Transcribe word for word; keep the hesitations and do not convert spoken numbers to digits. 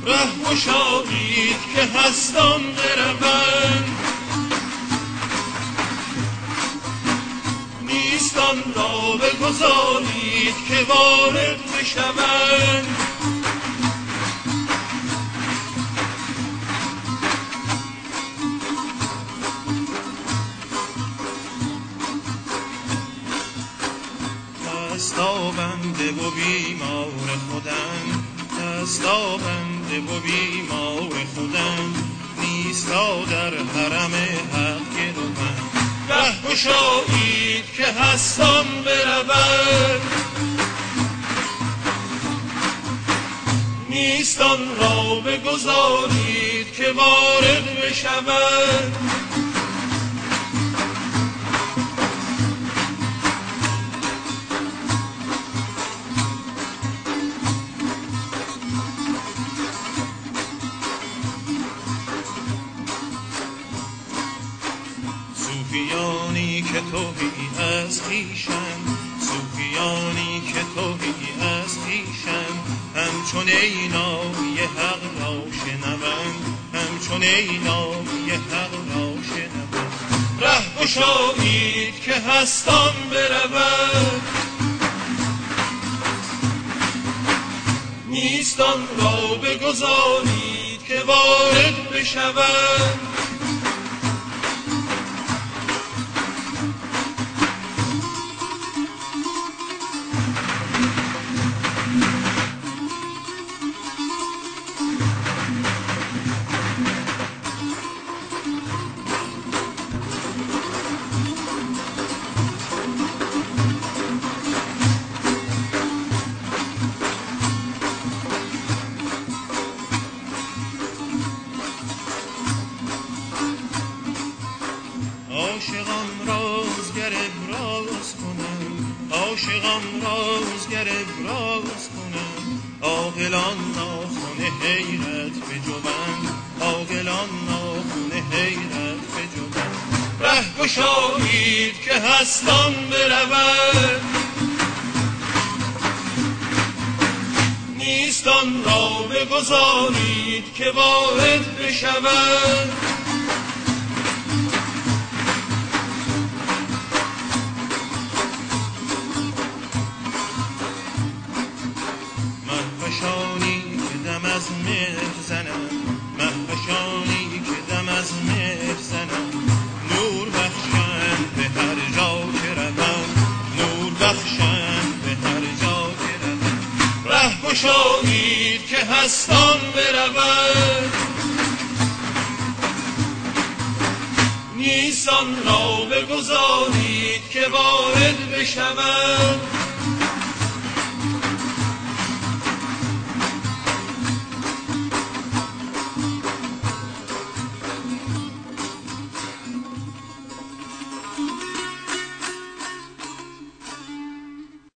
ره گشایید که هستان بروند، نیستان را بگذارید که وارد بشوند. دستابنده و بیمار خودم، دستابنده و بیمار خودم، نیستا در حرم حق گروند. ره گشایید که هستان بروند، نیستان را بگذارید که وارد بشوند. صوفیانی که توهی از خویشند، صوفیانی که توهی از خویشند، همچون اینای حق را شنوند، همچون اینای حق را شنوند. ره گشایید که هستان بروند، نیستان را بگذارید که وارد بشوند. عاشقان رازگر ابراز کنند، عاشقان رازگر ابراز کنند، عاقلان ناخن حیرت بجوند، عاقلان ناخن حیرت بجوند. ره گشایید که هستان بروند، نیستان را بگذارید که وارد بشوند. مهوشانی که دم از مهر زنم، مهوشانی که دم از مهر زنم، نور بخشند به هر جا که روم، نور بخشند به هر جا که روم. ره گشایید که هستان بروند، نیستان را بگذارید که وارد بشوند.